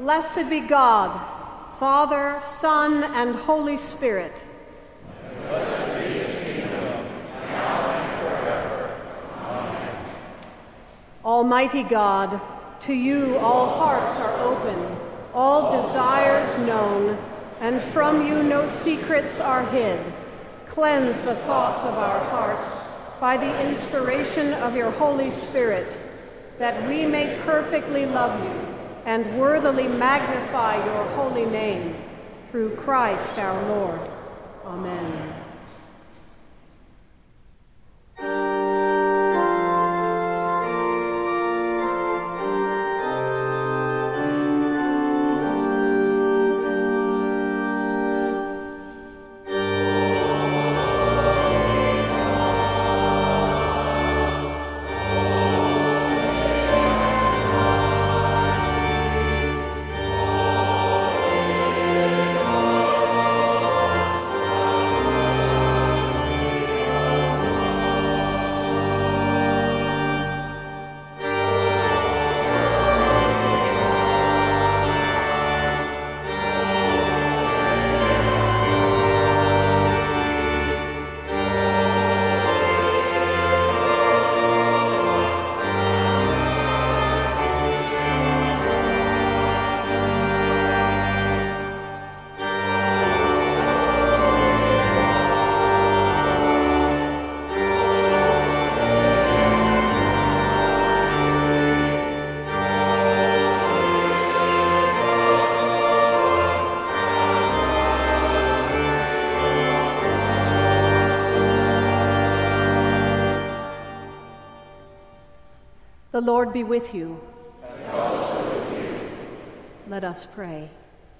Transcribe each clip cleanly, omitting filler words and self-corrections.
Blessed be God, Father, Son, and Holy Spirit. And blessed be his kingdom, now and forever. Amen. Almighty God, to you all hearts are open, all desires known, and from you no secrets are hid. Cleanse the thoughts of our hearts by the inspiration of your Holy Spirit, that we may perfectly love you and worthily magnify your holy name, through Christ our Lord. Amen. The Lord be with you. And also with you. Let us pray.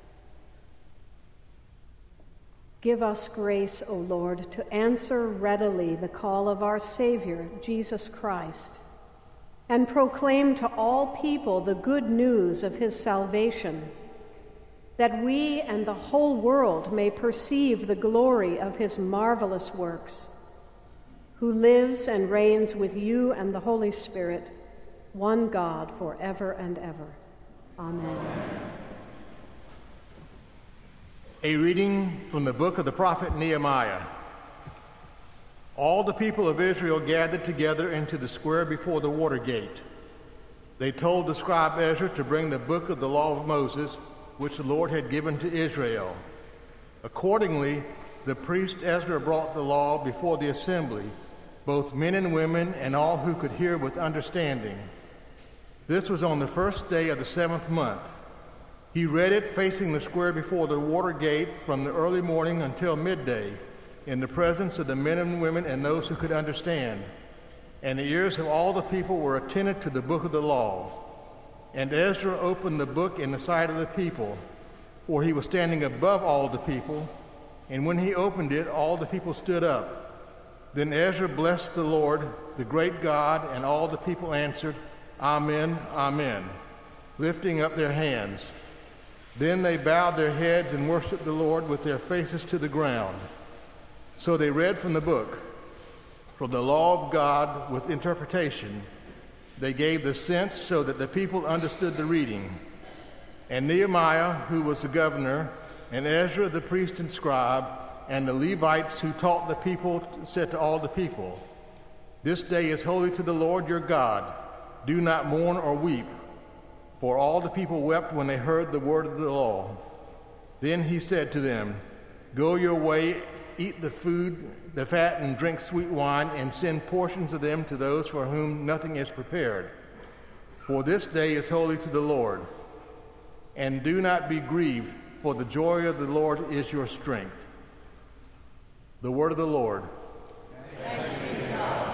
Give us grace, O Lord, to answer readily the call of our Savior, Jesus Christ, and proclaim to all people the good news of his salvation, that we and the whole world may perceive the glory of his marvelous works, who lives and reigns with you and the Holy Spirit, one God, forever and ever. Amen. A reading from the book of the prophet Nehemiah. All the people of Israel gathered together into the square before the water gate. They told the scribe Ezra to bring the book of the law of Moses, which the Lord had given to Israel. Accordingly, the priest Ezra brought the law before the assembly, both men and women and all who could hear with understanding. This was on the first day of the 7th month. He read it facing the square before the water gate from the early morning until midday, in the presence of the men and women and those who could understand. And the ears of all the people were attentive to the book of the law. And Ezra opened the book in the sight of the people, for he was standing above all the people. And when he opened it, all the people stood up. Then Ezra blessed the Lord, the great God, and all the people answered, Amen, Amen, lifting up their hands. Then they bowed their heads and worshiped the Lord with their faces to the ground. So they read from the book, from the law of God with interpretation. They gave the sense so that the people understood the reading. And Nehemiah, who was the governor, and Ezra the priest and scribe, and the Levites who taught the people, said to all the people, This day is holy to the Lord your God. Do not mourn or weep. For all the people wept when they heard the word of the law. Then he said to them, Go your way, eat the food, the fat, and drink sweet wine, and send portions of them to those for whom nothing is prepared. For this day is holy to the Lord. And do not be grieved, for the joy of the Lord is your strength. The word of the Lord. Thanks be to God.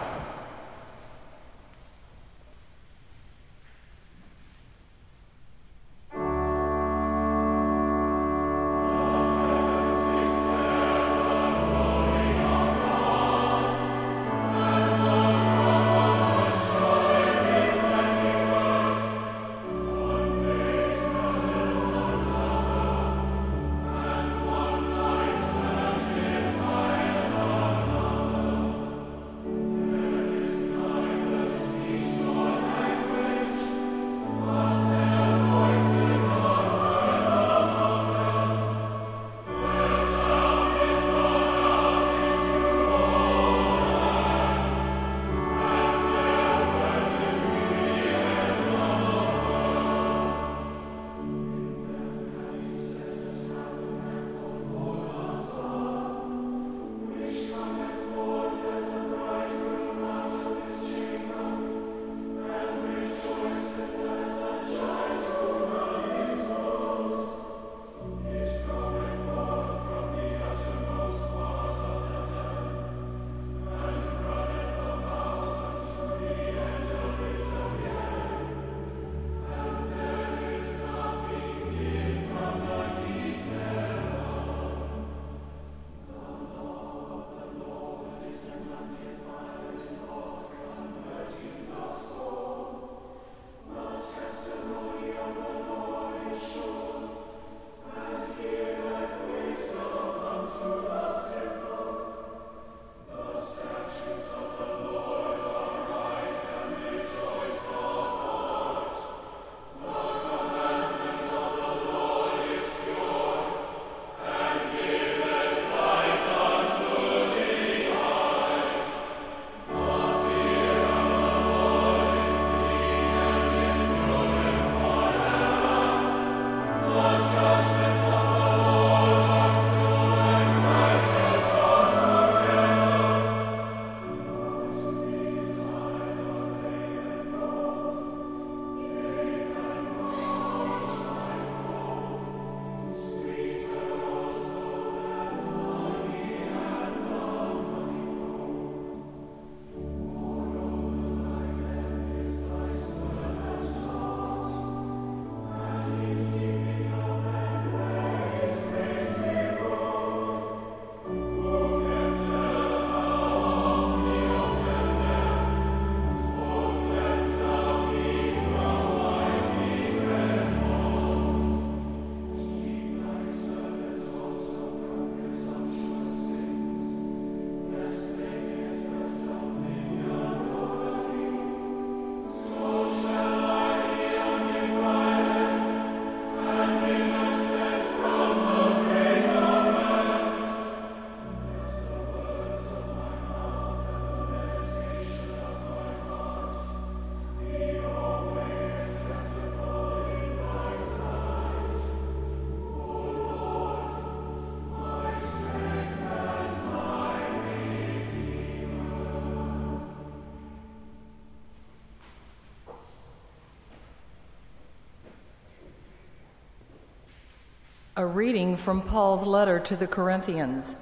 A reading from Paul's letter to the Corinthians.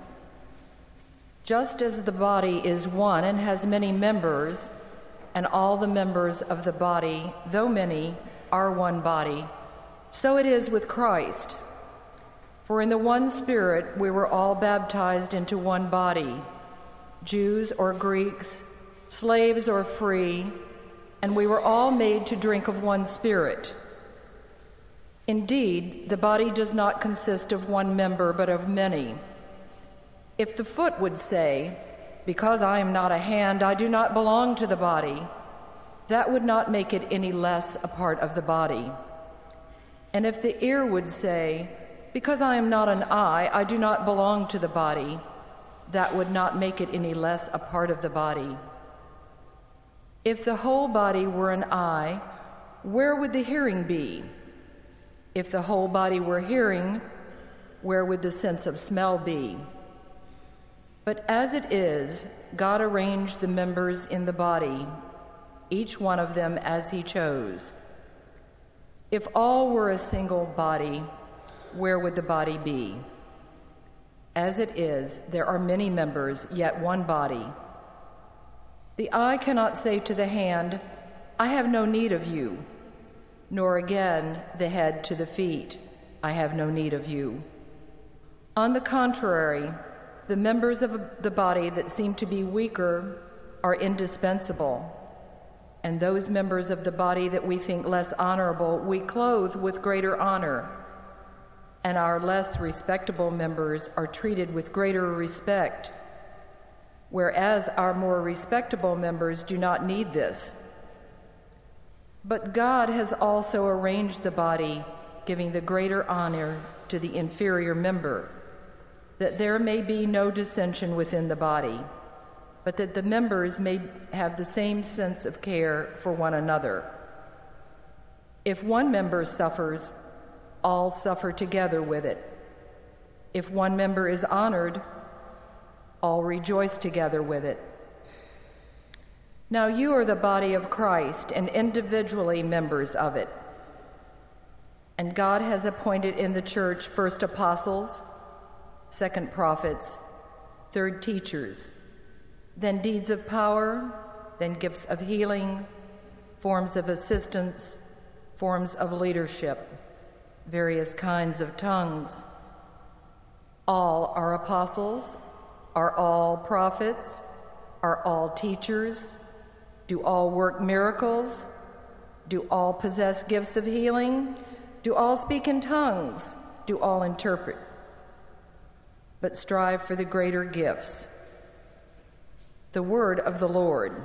Just as the body is one and has many members, and all the members of the body, though many, are one body, so it is with Christ. For in the one Spirit we were all baptized into one body, Jews or Greeks, slaves or free, and we were all made to drink of one Spirit. Indeed, the body does not consist of one member, but of many. If the foot would say, "Because I am not a hand, I do not belong to the body," that would not make it any less a part of the body. And if the ear would say, "Because I am not an eye, I do not belong to the body," that would not make it any less a part of the body. If the whole body were an eye, where would the hearing be? If the whole body were hearing, where would the sense of smell be? But as it is, God arranged the members in the body, each one of them as he chose. If all were a single body, where would the body be? As it is, there are many members, yet one body. The eye cannot say to the hand, "I have no need of you," nor again the head to the feet, "I have no need of you." On the contrary, the members of the body that seem to be weaker are indispensable, and those members of the body that we think less honorable we clothe with greater honor, and our less respectable members are treated with greater respect, whereas our more respectable members do not need this. But God has also arranged the body, giving the greater honor to the inferior member, that there may be no dissension within the body, but that the members may have the same sense of care for one another. If one member suffers, all suffer together with it. If one member is honored, all rejoice together with it. Now you are the body of Christ and individually members of it. And God has appointed in the church first apostles, second prophets, third teachers, then deeds of power, then gifts of healing, forms of assistance, forms of leadership, various kinds of tongues. All are apostles, are all prophets, are all teachers. Do all work miracles? Do all possess gifts of healing? Do all speak in tongues? Do all interpret? But strive for the greater gifts. The word of the Lord.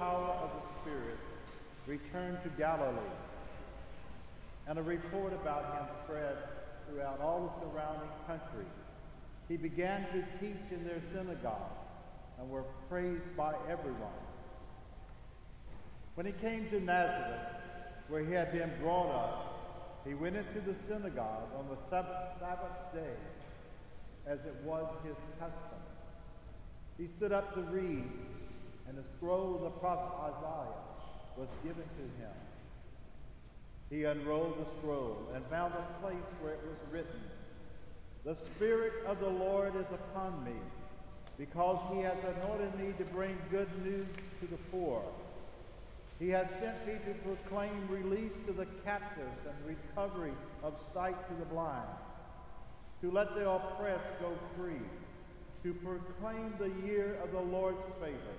power of the Spirit, returned to Galilee, and a report about him spread throughout all the surrounding country. He began to teach in their synagogues and were praised by everyone. When he came to Nazareth, where he had been brought up, he went into the synagogue on the Sabbath day, as it was his custom. He stood up to read, and the scroll of the prophet Isaiah was given to him. He unrolled the scroll and found a place where it was written, "The Spirit of the Lord is upon me, because he has anointed me to bring good news to the poor. He has sent me to proclaim release to the captives and recovery of sight to the blind, to let the oppressed go free, to proclaim the year of the Lord's favor."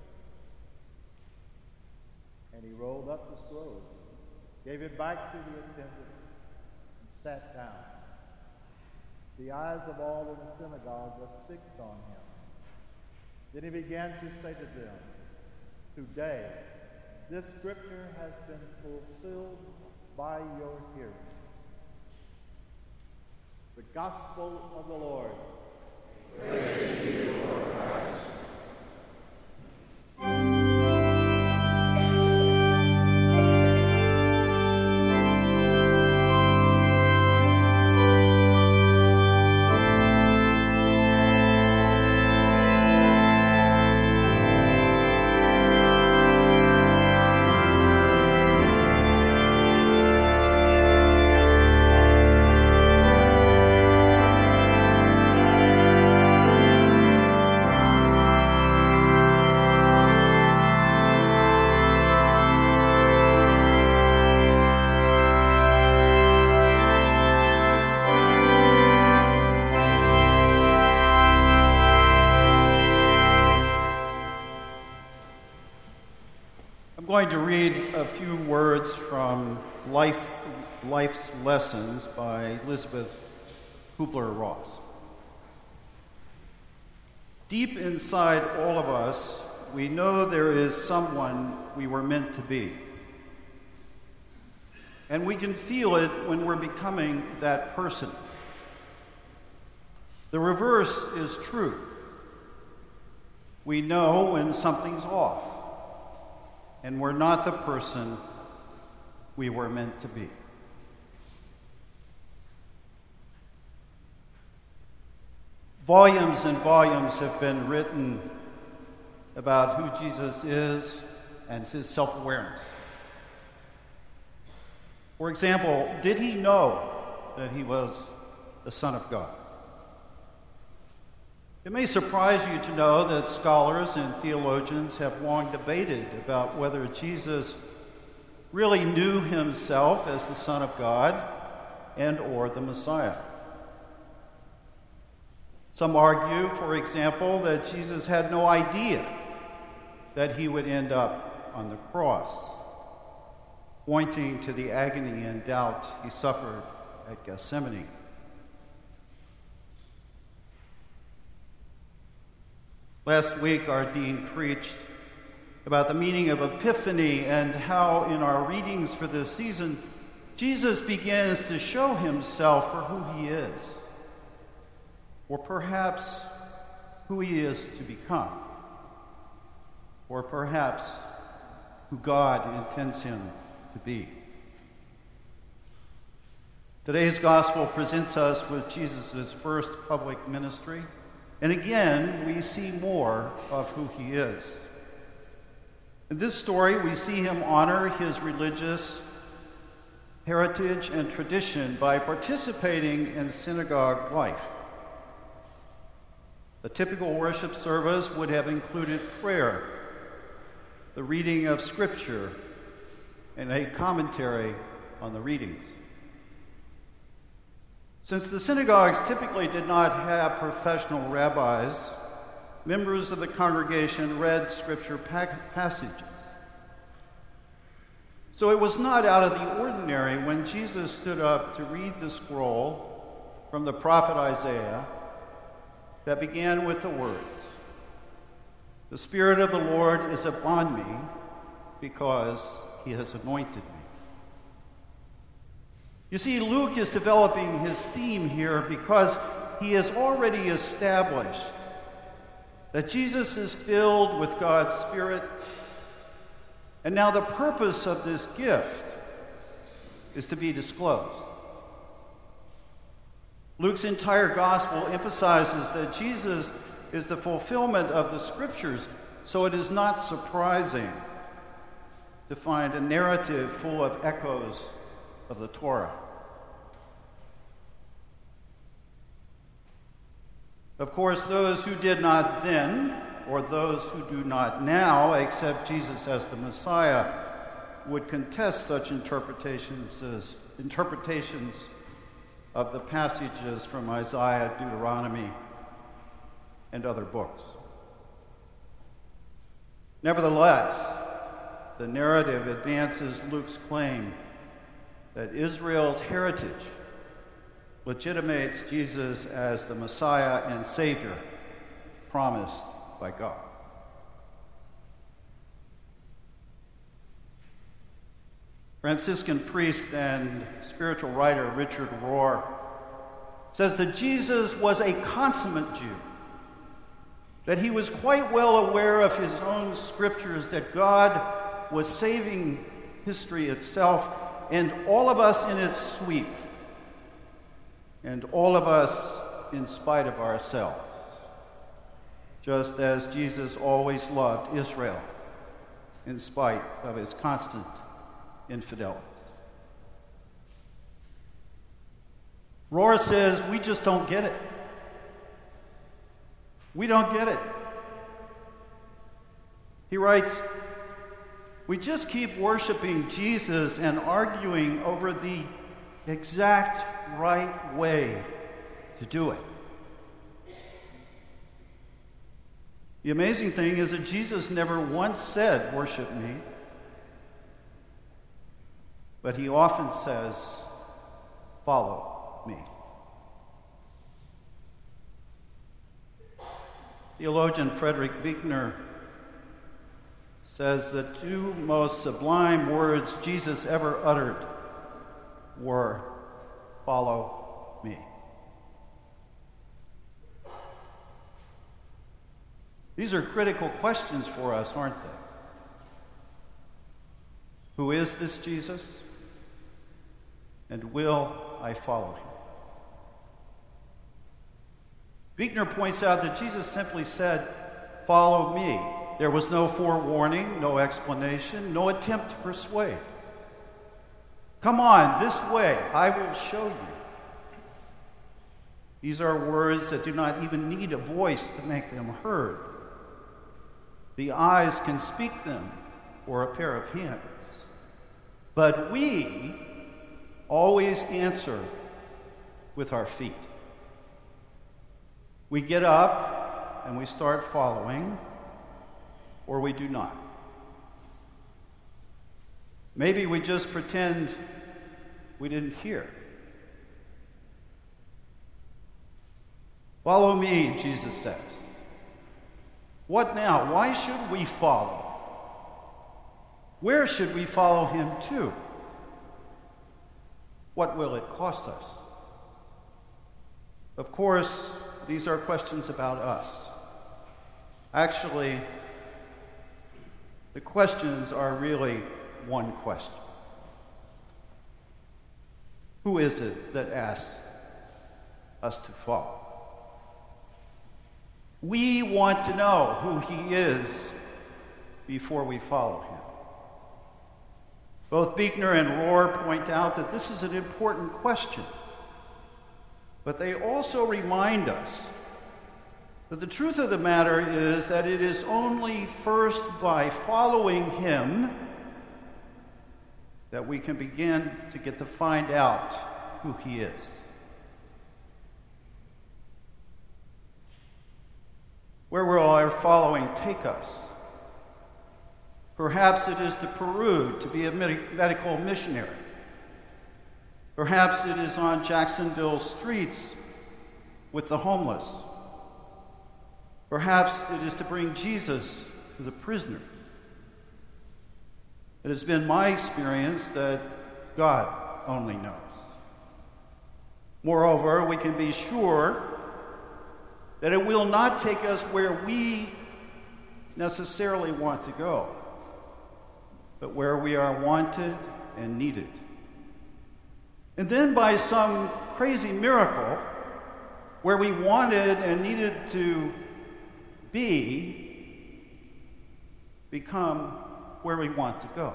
And he rolled up the scroll, gave it back to the attendant, and sat down. The eyes of all in the synagogue were fixed on him. Then he began to say to them, "Today, this scripture has been fulfilled by your hearing." The Gospel of the Lord. Praise to you, Lord Christ. I'm going to read a few words from Life's Lessons by Elizabeth Kubler-Ross. Deep inside all of us, we know there is someone we were meant to be. And we can feel it when we're becoming that person. The reverse is true. We know when something's off, and we're not the person we were meant to be. Volumes and volumes have been written about who Jesus is and his self-awareness. For example, did he know that he was the Son of God? It may surprise you to know that scholars and theologians have long debated about whether Jesus really knew himself as the Son of God and or the Messiah. Some argue, for example, that Jesus had no idea that he would end up on the cross, pointing to the agony and doubt he suffered at Gethsemane. Last week, our dean preached about the meaning of Epiphany and how in our readings for this season, Jesus begins to show himself for who he is, or perhaps who he is to become, or perhaps who God intends him to be. Today's gospel presents us with Jesus' first public ministry, and again, we see more of who he is. In this story, we see him honor his religious heritage and tradition by participating in synagogue life. A typical worship service would have included prayer, the reading of Scripture, and a commentary on the readings. Since the synagogues typically did not have professional rabbis, members of the congregation read Scripture passages. So it was not out of the ordinary when Jesus stood up to read the scroll from the prophet Isaiah that began with the words, The Spirit of the Lord is upon me because he has anointed me. You see, Luke is developing his theme here because he has already established that Jesus is filled with God's Spirit, and now the purpose of this gift is to be disclosed. Luke's entire gospel emphasizes that Jesus is the fulfillment of the Scriptures, so it is not surprising to find a narrative full of echoes of the Torah. Of course, those who did not then, or those who do not now, accept Jesus as the Messiah, would contest such interpretations of the passages from Isaiah, Deuteronomy, and other books. Nevertheless, the narrative advances Luke's claim that Israel's heritage legitimates Jesus as the Messiah and Savior promised by God. Franciscan priest and spiritual writer Richard Rohr says that Jesus was a consummate Jew, that he was quite well aware of his own scriptures, that God was saving history itself and all of us in its sweep, and all of us in spite of ourselves, just as Jesus always loved Israel in spite of its constant infidelities. Rohr says we just don't get it. We don't get it. He writes, we just keep worshiping Jesus and arguing over the exact right way to do it. The amazing thing is that Jesus never once said, "Worship me," but he often says, "Follow me." Theologian Frederick Buechner says the two most sublime words Jesus ever uttered were, "Follow me." These are critical questions for us, aren't they? Who is this Jesus? And will I follow him? Buechner points out that Jesus simply said, "Follow me." There was no forewarning, no explanation, no attempt to persuade. Come on, this way, I will show you. These are words that do not even need a voice to make them heard. The eyes can speak them, or a pair of hands. But we always answer with our feet. We get up and we start following, or we do not. Maybe we just pretend we didn't hear. Follow me, Jesus says. What now? Why should we follow? Where should we follow him to? What will it cost us? Of course, these are questions about us. Actually, the questions are really one question. Who is it that asks us to follow? We want to know who he is before we follow him. Both Buechner and Rohr point out that this is an important question, but they also remind us that the truth of the matter is that it is only first by following him that we can begin to get to find out who he is. Where will our following take us? Perhaps it is to Peru to be a medical missionary. Perhaps it is on Jacksonville streets with the homeless. Perhaps it is to bring Jesus to the prisoners. It has been my experience that God only knows. Moreover, we can be sure that it will not take us where we necessarily want to go, but where we are wanted and needed. And then by some crazy miracle, where we wanted and needed to become where we want to go.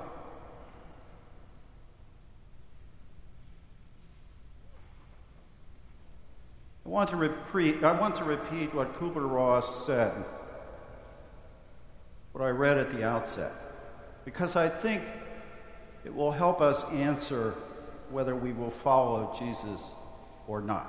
I want to repeat what Kubler-Ross said, what I read at the outset, because I think it will help us answer whether we will follow Jesus or not.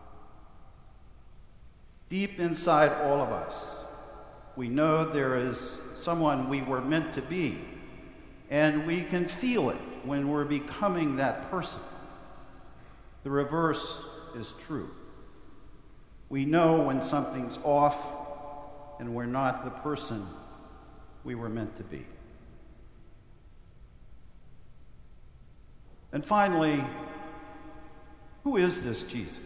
Deep inside all of us, we know there is someone we were meant to be, and we can feel it when we're becoming that person. The reverse is true. We know when something's off and we're not the person we were meant to be. And finally, who is this Jesus?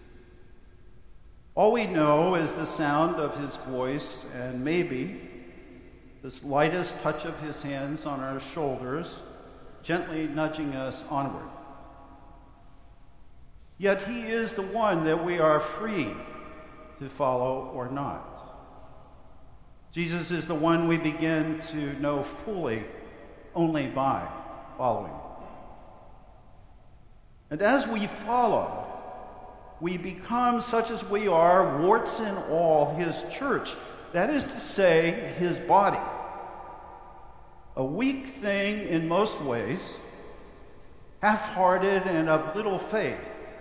All we know is the sound of his voice and maybe the slightest touch of his hands on our shoulders, gently nudging us onward. Yet he is the one that we are free to follow or not. Jesus is the one we begin to know fully only by following. And as we follow, we become such as we are, warts and all, his church. That is to say, his body. A weak thing in most ways, half-hearted and of little faith,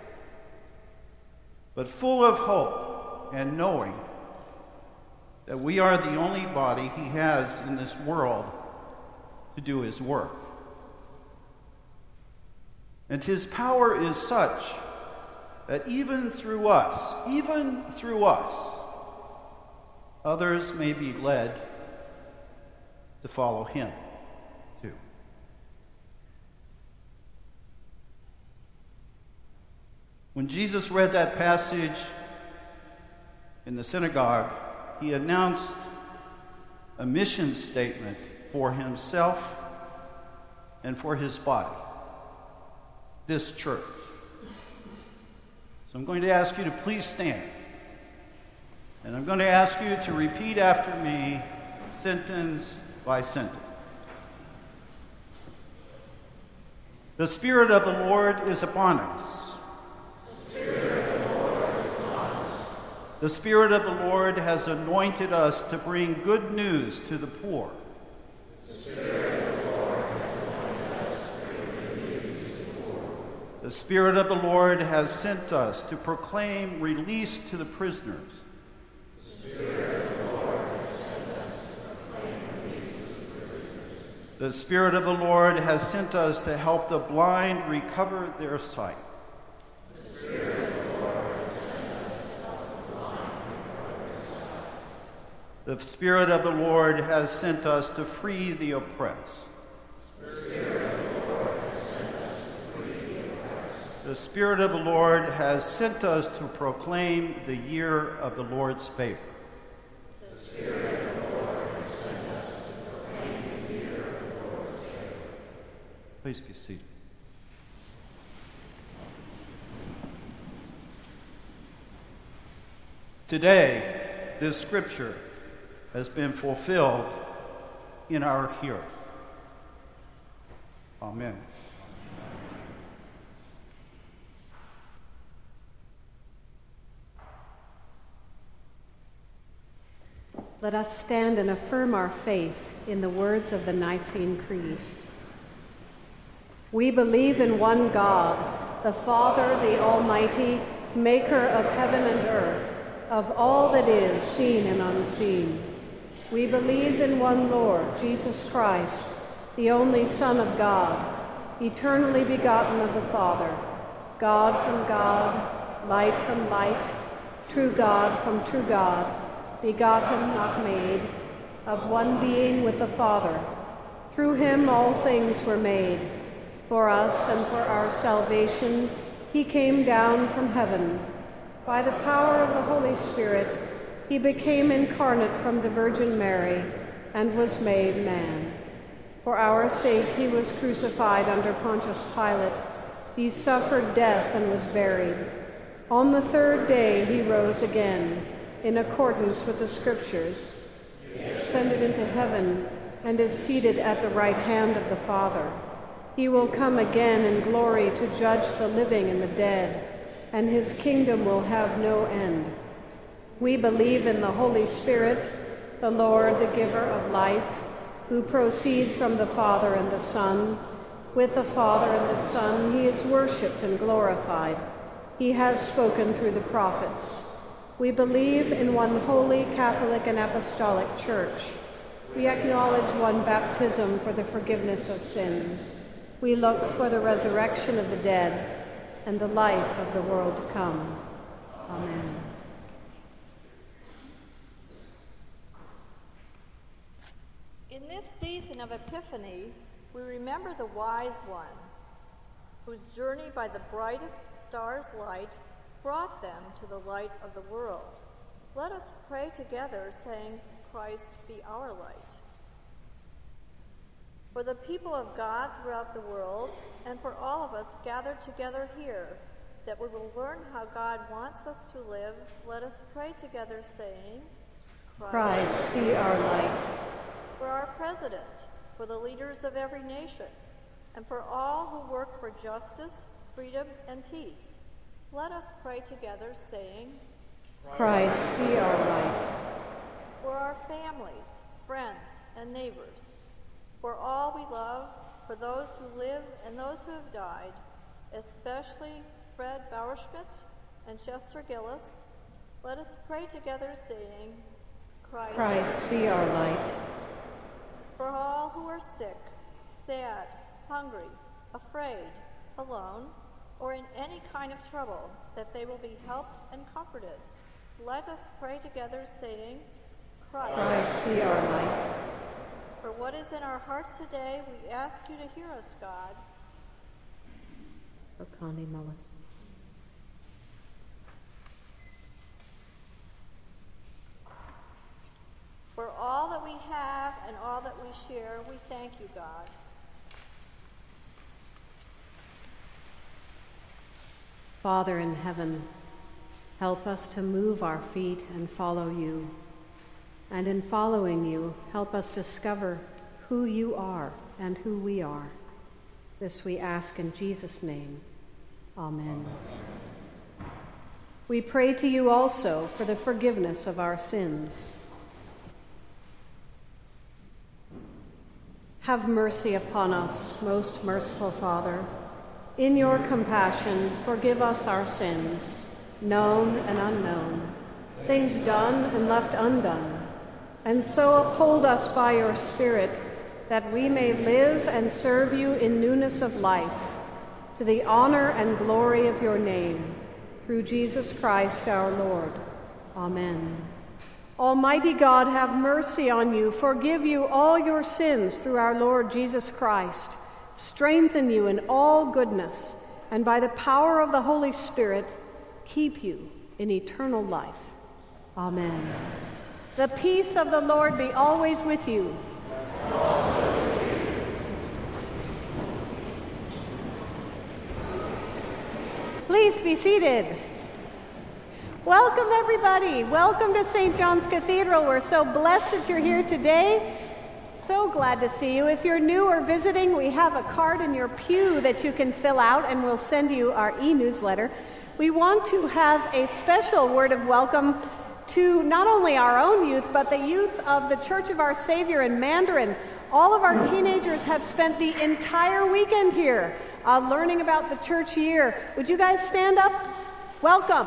but full of hope and knowing that we are the only body he has in this world to do his work. And his power is such that even through us, others may be led to follow him too. When Jesus read that passage in the synagogue, he announced a mission statement for himself and for his body, this church. So I'm going to ask you to please stand. And I'm going to ask you to repeat after me, sentence by sentence. The Spirit of the Lord is upon us. The Spirit of the Lord has anointed us to bring good news to the poor. The Spirit of the Lord has anointed us to bring good news to the poor. The Spirit of the Lord has sent us to proclaim release to the prisoners. The Spirit of the Lord has sent us to proclaim release to the prisoners. The Spirit of the Lord has sent us to help the blind recover their sight. The Spirit of the Lord has sent us to help the blind recover their sight. The Spirit of the Lord has sent us to free the oppressed. The Spirit of the Lord has sent us to free the oppressed. The Spirit of the Lord has sent us to proclaim the year of the Lord's favor. The Spirit of the Lord has sent us to proclaim the year of the Lord's favor. Please be seated. Today, this scripture has been fulfilled in our hearing. Amen. Let us stand and affirm our faith in the words of the Nicene Creed. We believe in one God, the Father, the Almighty, maker of heaven and earth, of all that is seen and unseen. We believe in one Lord, Jesus Christ, the only Son of God, eternally begotten of the Father, God from God, light from light, true God from true God, begotten, not made, of one being with the Father. Through him all things were made. For us and for our salvation, he came down from heaven. By the power of the Holy Spirit, he became incarnate from the Virgin Mary and was made man. For our sake he was crucified under Pontius Pilate. He suffered death and was buried. On the third day he rose again, in accordance with the Scriptures. He ascended into heaven and is seated at the right hand of the Father. He will come again in glory to judge the living and the dead, and his kingdom will have no end. We believe in the Holy Spirit, the Lord, the giver of life, who proceeds from the Father and the Son. With the Father and the Son he is worshipped and glorified. He has spoken through the prophets. We believe in one holy, Catholic, and Apostolic Church. We acknowledge one baptism for the forgiveness of sins. We look for the resurrection of the dead and the life of the world to come. Amen. In this season of Epiphany, we remember the wise one, whose journey by the brightest star's light brought them to the light of the world. Let us pray together, saying, Christ be our light. For the people of God throughout the world, and for all of us gathered together here, that we will learn how God wants us to live, let us pray together, saying, Christ be our light. For our president, for the leaders of every nation, and for all who work for justice, freedom, and peace, let us pray together, saying, Christ be our light. For our families, friends, and neighbors, for all we love, for those who live and those who have died, especially Fred Bauerschmidt and Chester Gillis, let us pray together, saying, Christ be our light. For all who are sick, sad, hungry, afraid, alone, or in any kind of trouble, that they will be helped and comforted, let us pray together, saying, Christ be our light. For what is in our hearts today, we ask you to hear us, God. For Connie Mullis. For all that we have and all that we share, we thank you, God. Father in heaven, help us to move our feet and follow you. And in following you, help us discover who you are and who we are. This we ask in Jesus' name. Amen. We pray to you also for the forgiveness of our sins. Have mercy upon us, most merciful Father. In your compassion, forgive us our sins, known and unknown, things done and left undone, and so uphold us by your Spirit, that we may live and serve you in newness of life, to the honor and glory of your name, through Jesus Christ our Lord. Amen. Almighty God, have mercy on you, forgive you all your sins through our Lord Jesus Christ, strengthen you in all goodness, and by the power of the Holy Spirit, keep you in eternal life. Amen. The peace of the Lord be always with you. Please be seated. Welcome, everybody. Welcome to St. John's Cathedral. We're so blessed that you're here today. So glad to see you. If you're new or visiting, we have a card in your pew that you can fill out, and we'll send you our e-newsletter. We want to have a special word of welcome to not only our own youth, but the youth of the Church of Our Savior in Mandarin. All of our teenagers have spent the entire weekend here learning about the church year. Would you guys stand up? Welcome.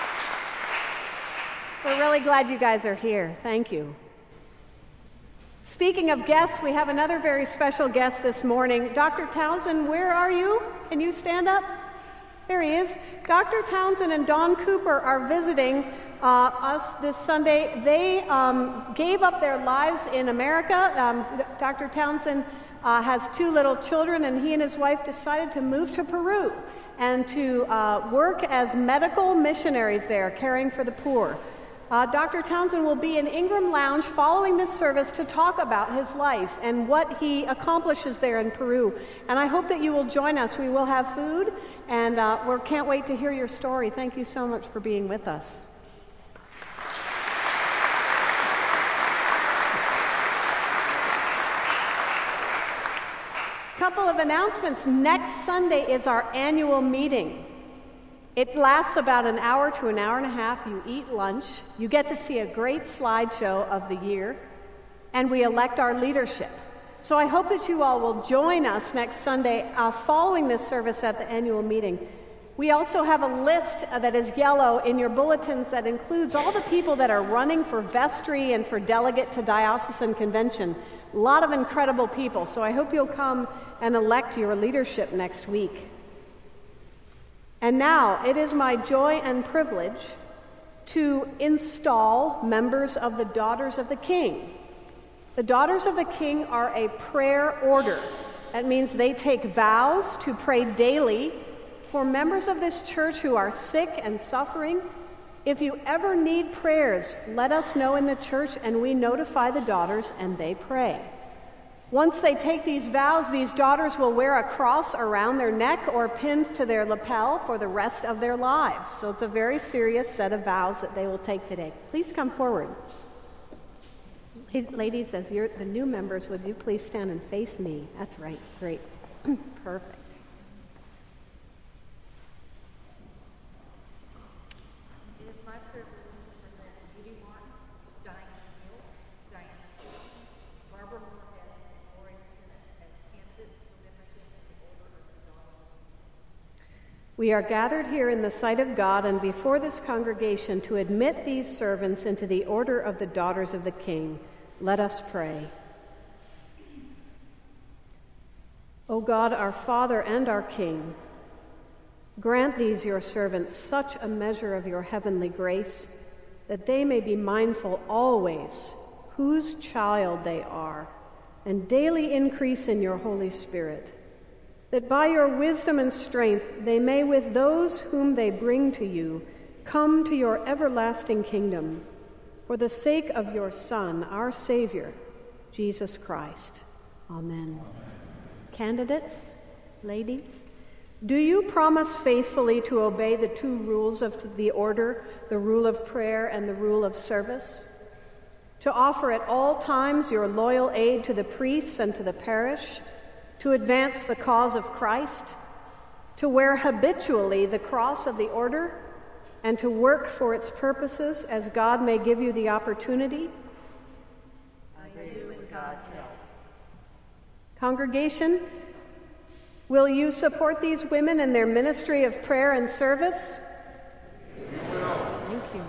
We're really glad you guys are here. Thank you. Speaking of guests, we have another very special guest this morning. Dr. Townsend, where are you? Can you stand up? There he is. Dr. Townsend and Don Cooper are visiting us this Sunday. They gave up their lives in America. Dr. Townsend has 2 little children, and he and his wife decided to move to Peru and to work as medical missionaries there, caring for the poor. Dr. Townsend will be in Ingram Lounge following this service to talk about his life and what he accomplishes there in Peru. And I hope that you will join us. We will have food, and we can't wait to hear your story. Thank you so much for being with us. Couple of announcements. Next Sunday is our annual meeting. It lasts about an hour to an hour and a half. You eat lunch. You get to see a great slideshow of the year, and we elect our leadership. So I hope that you all will join us next Sunday following this service at the annual meeting. We also have a list that is yellow in your bulletins that includes all the people that are running for vestry and for delegate to diocesan convention. A lot of incredible people. So I hope you'll come and elect your leadership next week. And now, it is my joy and privilege to install members of the Daughters of the King. The Daughters of the King are a prayer order. That means they take vows to pray daily for members of this church who are sick and suffering. If you ever need prayers, let us know in the church, and we notify the daughters, and they pray. Once they take these vows, these daughters will wear a cross around their neck or pinned to their lapel for the rest of their lives. So it's a very serious set of vows that they will take today. Please come forward. Ladies, as you're the new members, would you please stand and face me? That's right. Great. Perfect. It is my privilege to present Judy Martin, Diane Neal, Diana Shaw, Barbara Moorhead, and Lori Sinnott as candidates for membership in the Order of the Daughters. We are gathered here in the sight of God and before this congregation to admit these servants into the Order of the Daughters of the King. Let us pray. O God, our Father and our King, grant these your servants such a measure of your heavenly grace that they may be mindful always whose child they are, and daily increase in your Holy Spirit, that by your wisdom and strength they may with those whom they bring to you come to your everlasting kingdom, for the sake of your Son, our Savior, Jesus Christ. Amen. Candidates, ladies, do you promise faithfully to obey the 2 rules of the order, the rule of prayer and the rule of service? To offer at all times your loyal aid to the priests and to the parish, to advance the cause of Christ, to wear habitually the cross of the order, and to work for its purposes as God may give you the opportunity? I do with God's help. Congregation, will you support these women in their ministry of prayer and service? We will. Thank you.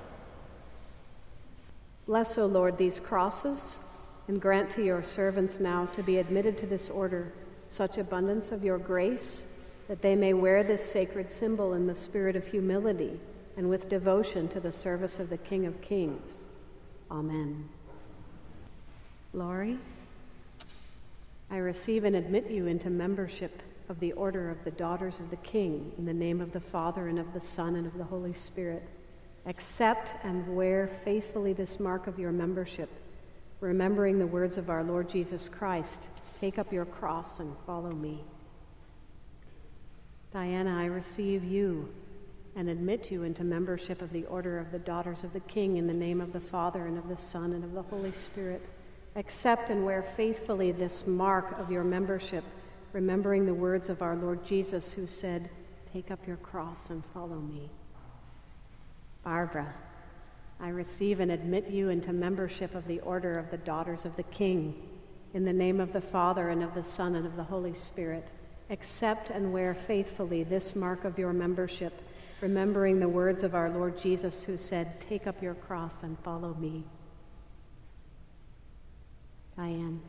Bless, O Lord, these crosses, and grant to your servants now to be admitted to this order such abundance of your grace that they may wear this sacred symbol in the spirit of humility and with devotion to the service of the King of Kings. Amen. Laurie, I receive and admit you into membership of the Order of the Daughters of the King in the name of the Father and of the Son and of the Holy Spirit. Accept and wear faithfully this mark of your membership, remembering the words of our Lord Jesus Christ. Take up your cross and follow me. Diana, I receive you and admit you into membership of the Order of the Daughters of the King in the name of the Father and of the Son and of the Holy Spirit. Accept and wear faithfully this mark of your membership, remembering the words of our Lord Jesus, who said, "Take up your cross and follow me." Barbara, I receive and admit you into membership of the Order of the Daughters of the King in the name of the Father and of the Son and of the Holy Spirit. Accept and wear faithfully this mark of your membership, remembering the words of our Lord Jesus, who said, "Take up your cross and follow me." Diane.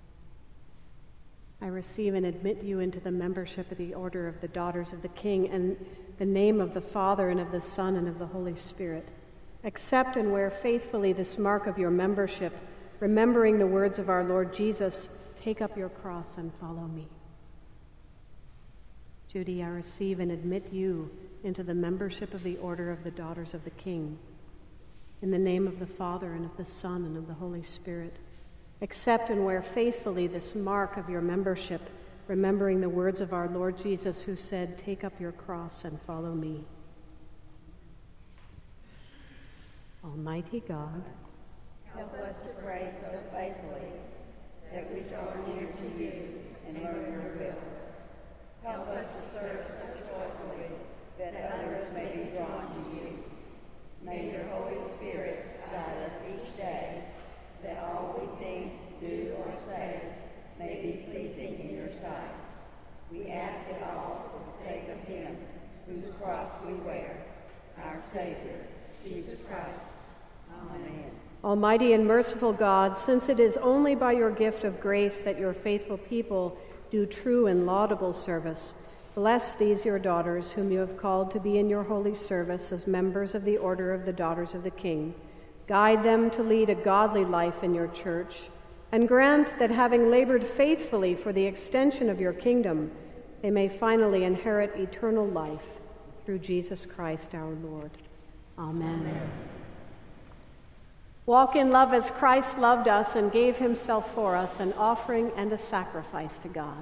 I receive and admit you into the membership of the Order of the Daughters of the King, in the name of the Father, and of the Son, and of the Holy Spirit. Accept and wear faithfully this mark of your membership, remembering the words of our Lord Jesus, take up your cross and follow me. Judy, I receive and admit you into the membership of the Order of the Daughters of the King, in the name of the Father, and of the Son, and of the Holy Spirit. Accept and wear faithfully this mark of your membership, remembering the words of our Lord Jesus, who said, take up your cross and follow me. Almighty God, help us to pray so faithfully that we draw near to you and learn your will. Help us to serve so joyfully that others may be drawn to you. May your Holy Spirit guide us each day, that all we think, do, or say may be pleasing in your sight. We ask it all for the sake of him whose cross we wear, our Savior, Jesus Christ. Amen. Almighty and merciful God, since it is only by your gift of grace that your faithful people do true and laudable service, bless these your daughters, whom you have called to be in your holy service as members of the Order of the Daughters of the King. Guide them to lead a godly life in your church, and grant that, having labored faithfully for the extension of your kingdom, they may finally inherit eternal life through Jesus Christ our Lord. Amen. Amen. Walk in love as Christ loved us and gave himself for us, an offering and a sacrifice to God.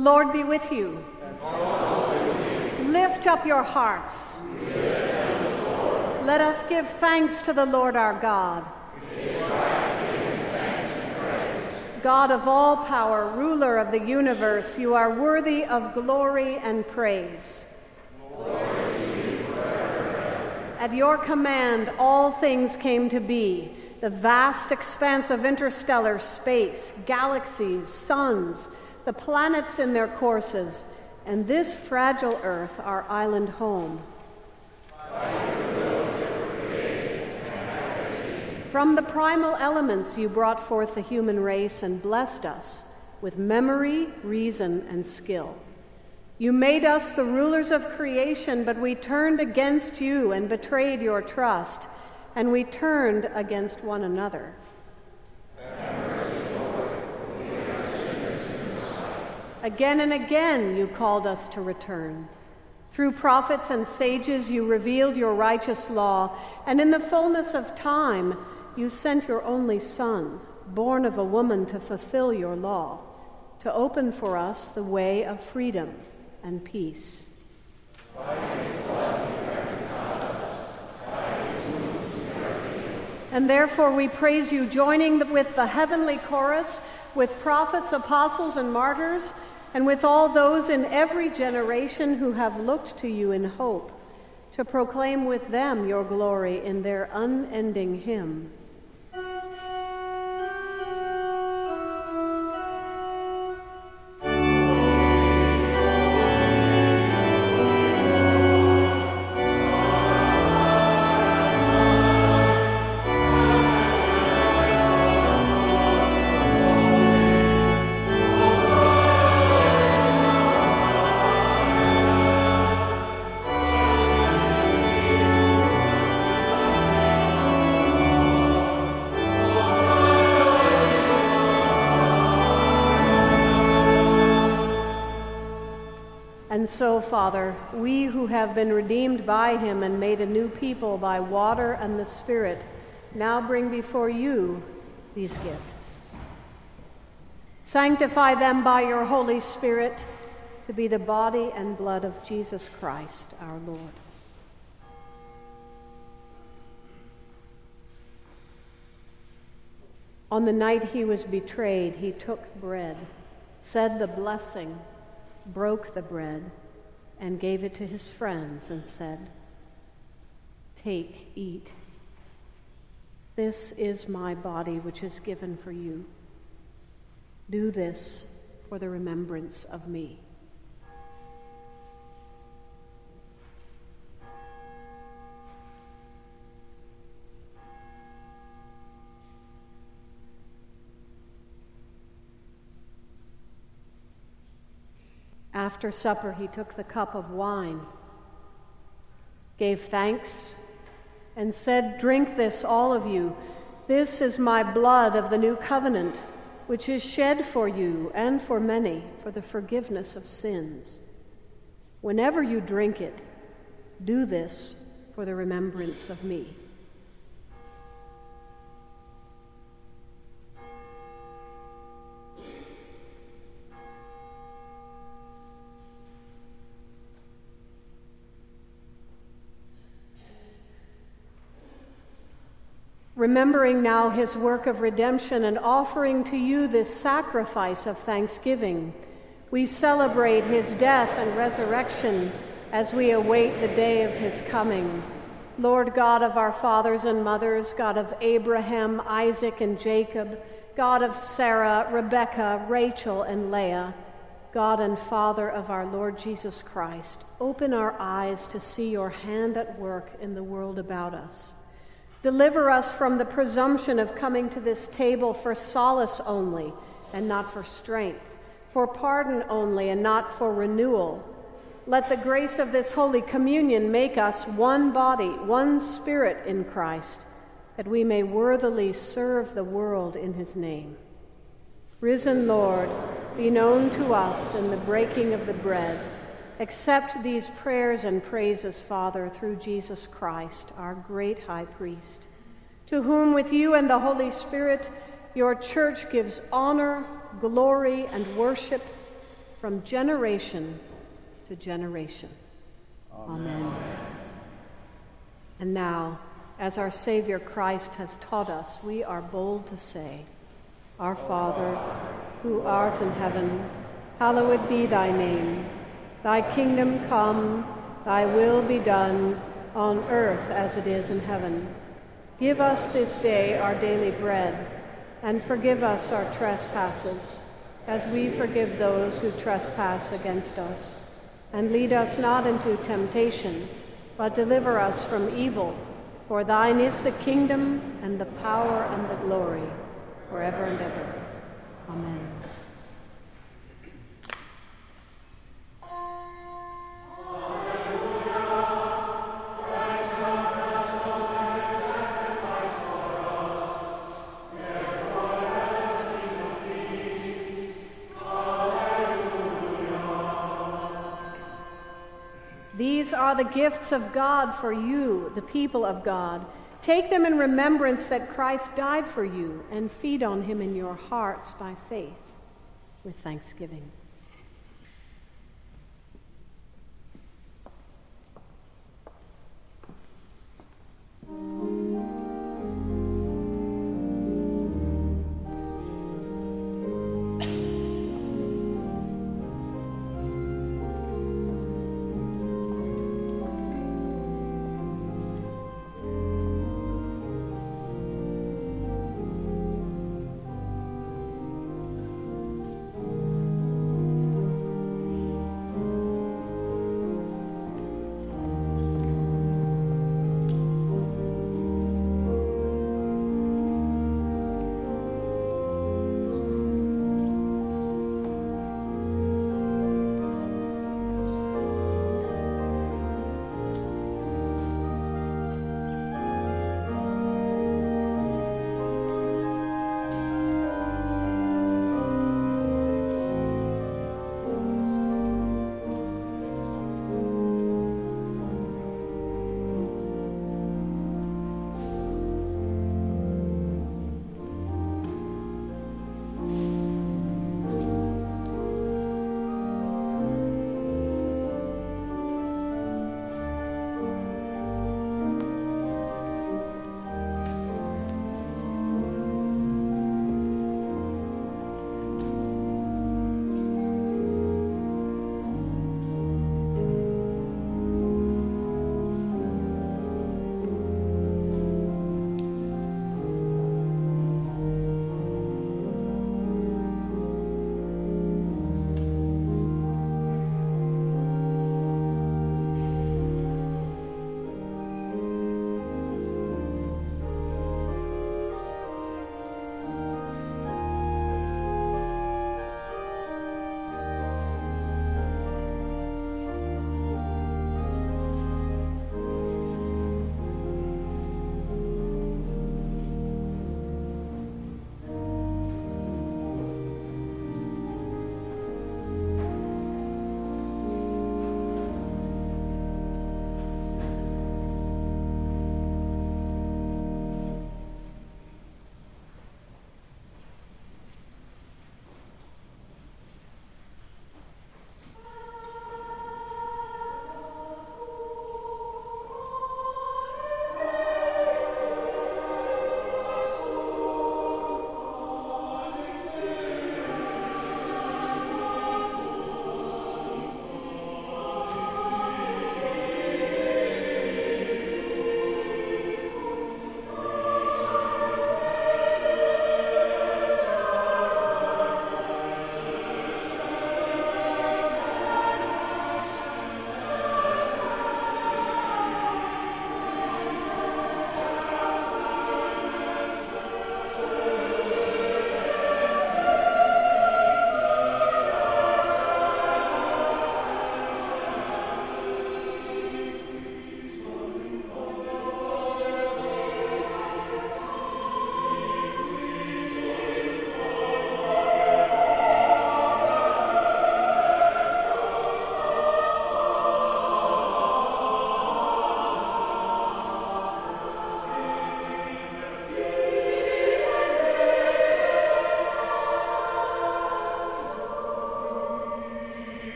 Lord be with you. And also with you. Lift up your hearts. Let us give thanks to the Lord our God. God of all power, ruler of the universe, you are worthy of glory and praise. At your command, all things came to be. The vast expanse of interstellar space, galaxies, suns, the planets in their courses, and this fragile earth, our island home. From the primal elements you brought forth the human race and blessed us with memory, reason, and skill. You made us the rulers of creation, but we turned against you and betrayed your trust, and we turned against one another. Again and again you called us to return. Through prophets and sages you revealed your righteous law, and in the fullness of time you sent your only Son, born of a woman, to fulfill your law, to open for us the way of freedom and peace. And therefore we praise you, joining with the heavenly chorus, with prophets, apostles, and martyrs, and with all those in every generation who have looked to you in hope, to proclaim with them your glory in their unending hymn. And so, Father, we who have been redeemed by him and made a new people by water and the Spirit, now bring before you these gifts. Sanctify them by your Holy Spirit to be the body and blood of Jesus Christ, our Lord. On the night he was betrayed, he took bread, said the blessing, broke the bread, and gave it to his friends and said, "Take, eat. This is my body which is given for you. Do this for the remembrance of me." After supper, he took the cup of wine, gave thanks, and said, "Drink this, all of you. This is my blood of the new covenant, which is shed for you and for many for the forgiveness of sins. Whenever you drink it, do this for the remembrance of me." Remembering now his work of redemption and offering to you this sacrifice of thanksgiving, we celebrate his death and resurrection as we await the day of his coming. Lord God of our fathers and mothers, God of Abraham, Isaac, and Jacob, God of Sarah, Rebekah, Rachel, and Leah, God and Father of our Lord Jesus Christ, open our eyes to see your hand at work in the world about us. Deliver us from the presumption of coming to this table for solace only and not for strength, for pardon only and not for renewal. Let the grace of this Holy Communion make us one body, one spirit in Christ, that we may worthily serve the world in his name. Risen Lord, be known to us in the breaking of the bread. Accept these prayers and praises, Father, through Jesus Christ, our great high priest, to whom with you and the Holy Spirit your church gives honor, glory, and worship from generation to generation. Amen. And now, as our Savior Christ has taught us, we are bold to say, Our Father, who art in heaven, hallowed be thy name. Thy kingdom come, thy will be done, on earth as it is in heaven. Give us this day our daily bread, and forgive us our trespasses, as we forgive those who trespass against us. And lead us not into temptation, but deliver us from evil. For thine is the kingdom, and the power, and the glory, forever and ever. Amen. These are the gifts of God for you, the people of God. Take them in remembrance that Christ died for you, and feed on him in your hearts by faith with thanksgiving.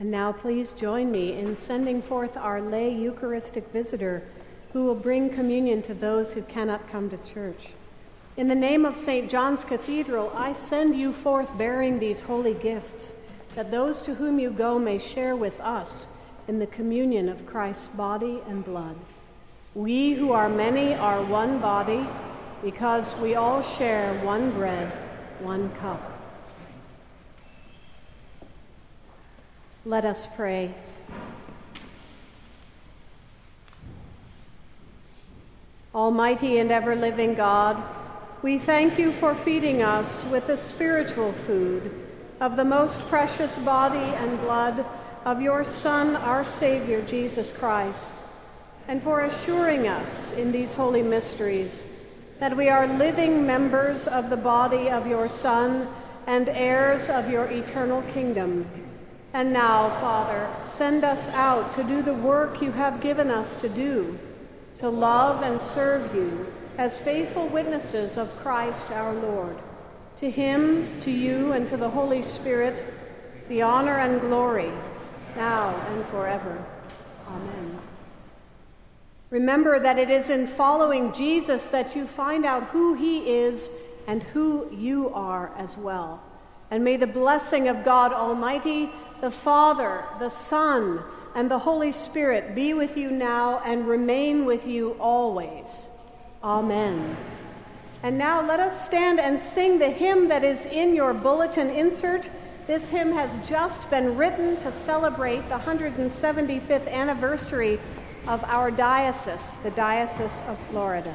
And now please join me in sending forth our lay Eucharistic visitor who will bring communion to those who cannot come to church. In the name of St. John's Cathedral, I send you forth bearing these holy gifts, that those to whom you go may share with us in the communion of Christ's body and blood. We who are many are one body, because we all share one bread, one cup. Let us pray. Almighty and ever-living God, we thank you for feeding us with the spiritual food of the most precious body and blood of your Son, our Savior, Jesus Christ, and for assuring us in these holy mysteries that we are living members of the body of your Son and heirs of your eternal kingdom. And now, Father, send us out to do the work you have given us to do, to love and serve you as faithful witnesses of Christ our Lord. To him, to you, and to the Holy Spirit, the honor and glory, now and forever. Amen. Remember that it is in following Jesus that you find out who he is and who you are as well. And may the blessing of God Almighty, the Father, the Son, and the Holy Spirit be with you now and remain with you always. Amen. And now let us stand and sing the hymn that is in your bulletin insert. This hymn has just been written to celebrate the 175th anniversary of our diocese, the Diocese of Florida.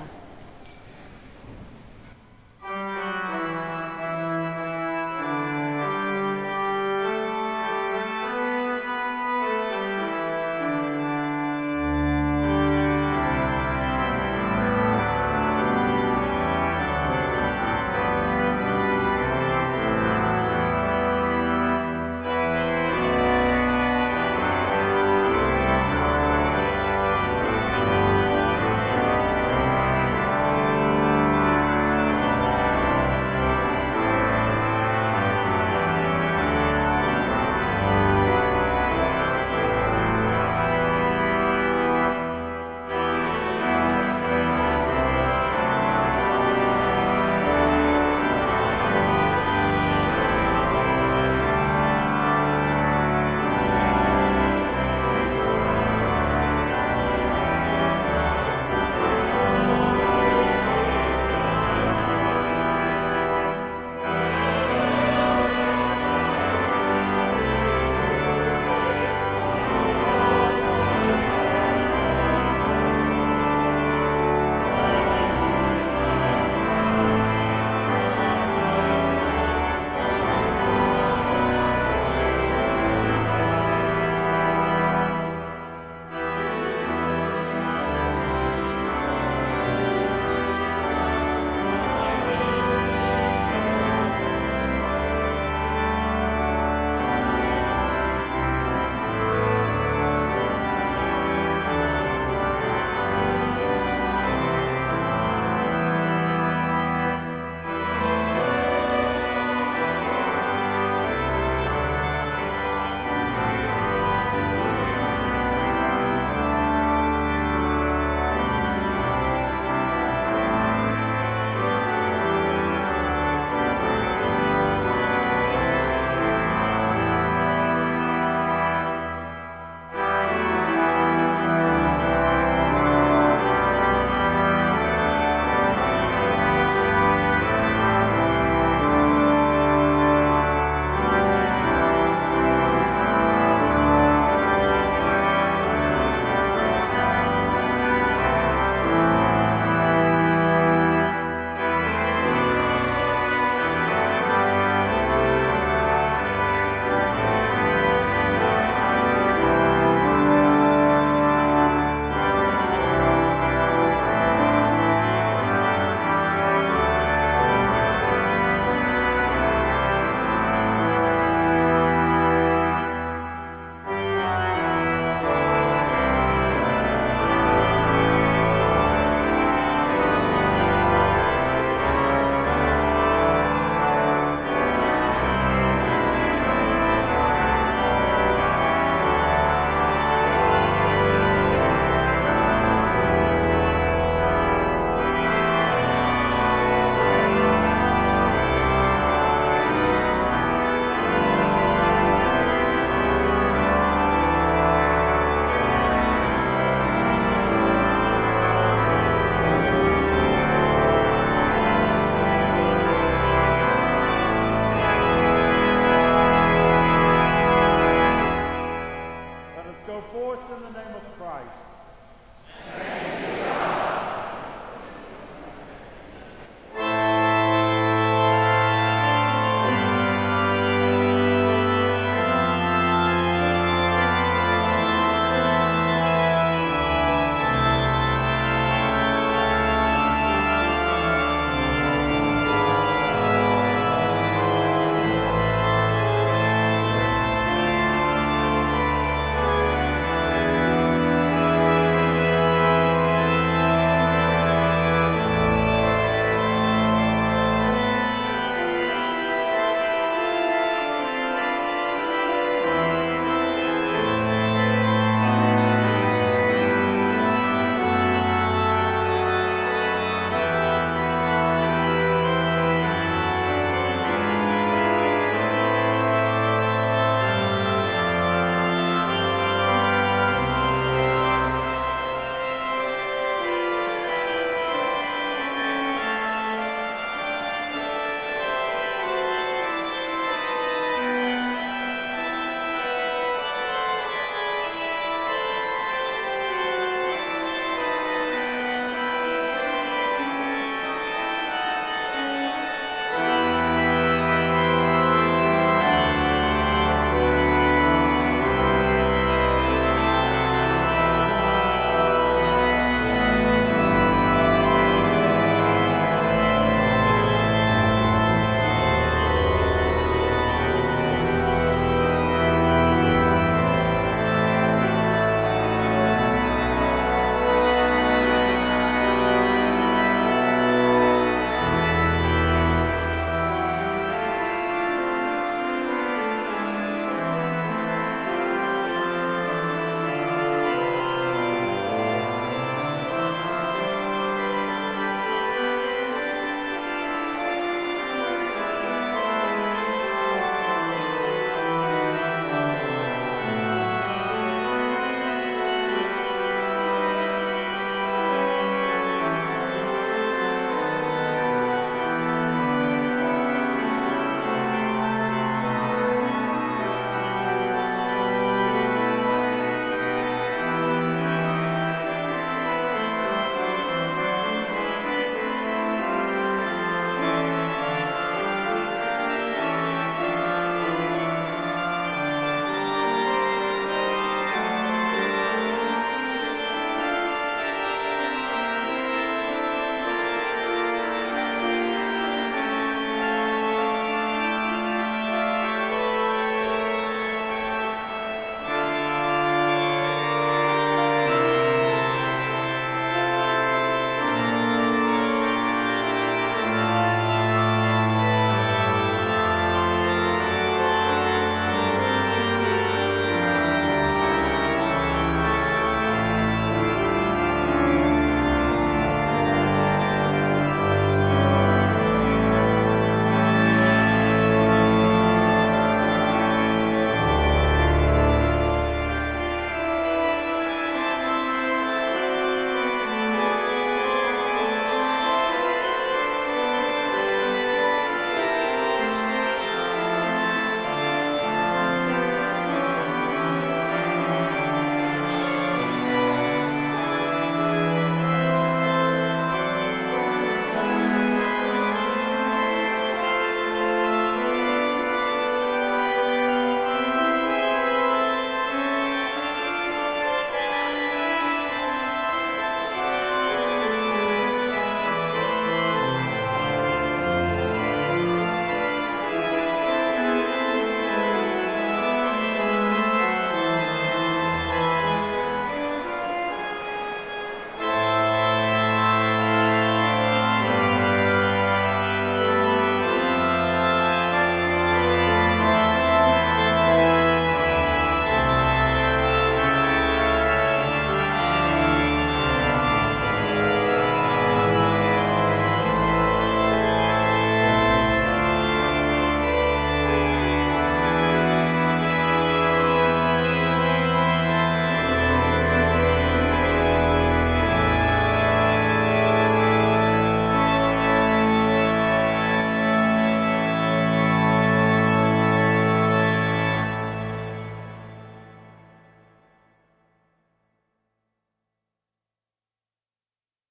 forth in the name of Christ.